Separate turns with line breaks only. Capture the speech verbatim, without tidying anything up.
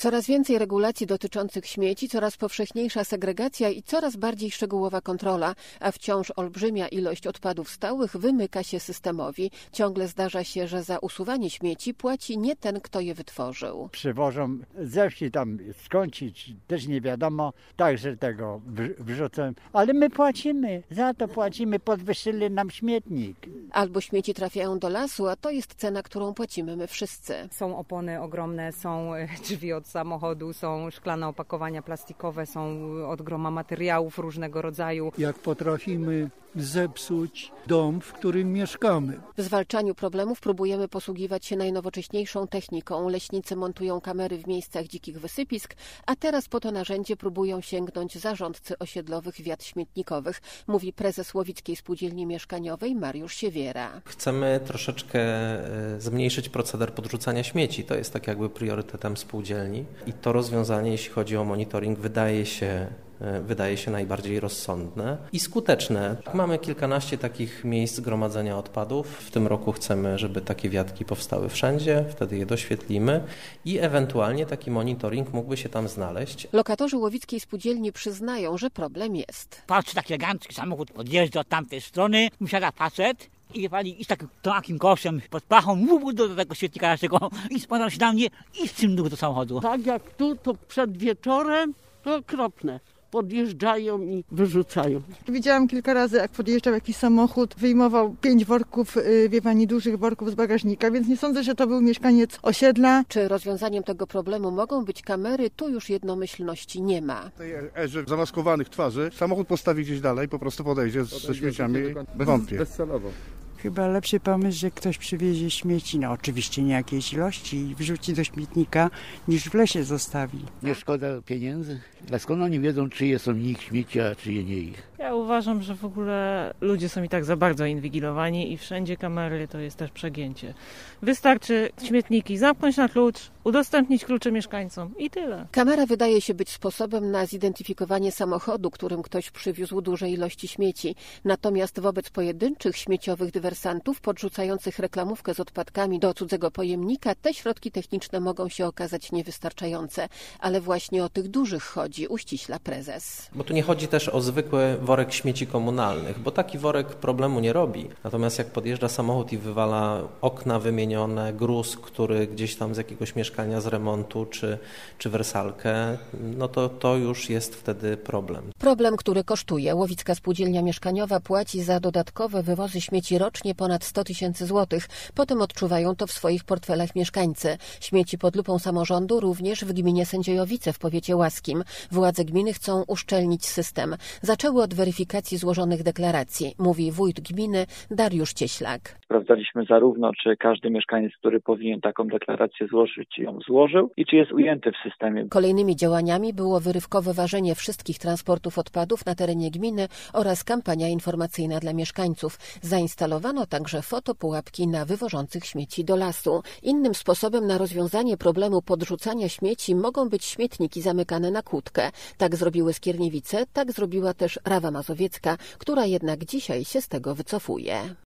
Coraz więcej regulacji dotyczących śmieci, coraz powszechniejsza segregacja i coraz bardziej szczegółowa kontrola, a wciąż olbrzymia ilość odpadów stałych wymyka się systemowi. Ciągle zdarza się, że za usuwanie śmieci płaci nie ten, kto je wytworzył.
Przywożą ze wsi tam skądś, też nie wiadomo, także tego wrzucą, ale my płacimy, za to płacimy, podwyższyli nam śmietnik.
Albo śmieci trafiają do lasu, a to jest cena, którą płacimy my wszyscy.
Są opony ogromne, są drzwi od samochodu, są szklane opakowania plastikowe, są od groma materiałów różnego rodzaju.
Jak potrafimy zepsuć dom, w którym mieszkamy.
W zwalczaniu problemów próbujemy posługiwać się najnowocześniejszą techniką. Leśnicy montują kamery w miejscach dzikich wysypisk, a teraz po to narzędzie próbują sięgnąć zarządcy osiedlowych wiat śmietnikowych, mówi prezes Łowickiej Spółdzielni Mieszkaniowej Mariusz Siewiera.
Chcemy troszeczkę zmniejszyć proceder podrzucania śmieci. To jest tak jakby priorytetem spółdzielni i to rozwiązanie, jeśli chodzi o monitoring, wydaje się wydaje się najbardziej rozsądne i skuteczne. Mamy kilkanaście takich miejsc gromadzenia odpadów. W tym roku chcemy, żeby takie wiatki powstały wszędzie, wtedy je doświetlimy i ewentualnie taki monitoring mógłby się tam znaleźć.
Lokatorzy Łowickiej Spółdzielni przyznają, że problem jest.
Patrz, taki elegancki samochód podjeżdża od tamtej strony, musiała facet i wali i z takim, takim koszem pod pachą do, do tego świetnika naszego i spadał się na mnie i wciągnął do samochodu.
Tak jak tu, to przed wieczorem, to okropne. Podjeżdżają i wyrzucają.
Widziałam kilka razy, jak podjeżdżał jakiś samochód, wyjmował pięć worków, wie pani, dużych worków z bagażnika, więc nie sądzę, że to był mieszkaniec osiedla.
Czy rozwiązaniem tego problemu mogą być kamery? Tu już jednomyślności nie ma.
W tej erze zamaskowanych twarzy samochód postawi gdzieś dalej, po prostu podejdzie ze śmieciami, wątpię.
Bezcelowo. Chyba lepszy pomysł, że ktoś przywiezie śmieci, no oczywiście nie jakiejś ilości i wrzuci do śmietnika, niż w lesie zostawi.
Nie szkoda pieniędzy? A skąd oni wiedzą, czyje są ich śmieci, a czyje nie ich?
Ja uważam, że w ogóle ludzie są i tak za bardzo inwigilowani i wszędzie kamery to jest też przegięcie. Wystarczy śmietniki zamknąć na klucz, udostępnić klucze mieszkańcom i tyle.
Kamera wydaje się być sposobem na zidentyfikowanie samochodu, którym ktoś przywiózł duże ilości śmieci. Natomiast wobec pojedynczych śmieciowych dywersantów podrzucających reklamówkę z odpadkami do cudzego pojemnika, te środki techniczne mogą się okazać niewystarczające. Ale właśnie o tych dużych chodzi, uściśla prezes.
Bo tu nie chodzi też o zwykły worek śmieci komunalnych, bo taki worek problemu nie robi. Natomiast jak podjeżdża samochód i wywala okna wymienione, gruz, który gdzieś tam z jakiegoś mieszkania z remontu, czy, czy wersalkę, no to to już jest wtedy problem.
Problem, który kosztuje. Łowicka Spółdzielnia Mieszkaniowa płaci za dodatkowe wywozy śmieci rocznie ponad sto tysięcy złotych. Potem odczuwają to w swoich portfelach mieszkańcy. Śmieci pod lupą samorządu również w gminie Sędziojowice w powiecie łaskim. Władze gminy chcą uszczelnić system. Zaczęły od weryfikacji złożonych deklaracji, mówi wójt gminy Dariusz Cieślak.
Sprawdzaliśmy zarówno, czy każdy mieszkaniec, który powinien taką deklarację złożyć, ją złożył i czy jest ujęty w systemie.
Kolejnymi działaniami było wyrywkowe ważenie wszystkich transportów odpadów na terenie gminy oraz kampania informacyjna dla mieszkańców. Zainstalowano także fotopułapki na wywożących śmieci do lasu. Innym sposobem na rozwiązanie problemu podrzucania śmieci mogą być śmietniki zamykane na kłódkę. Tak zrobiły Skierniewice, tak zrobiła też Rawa Mazowiecka, która jednak dzisiaj się z tego wycofuje.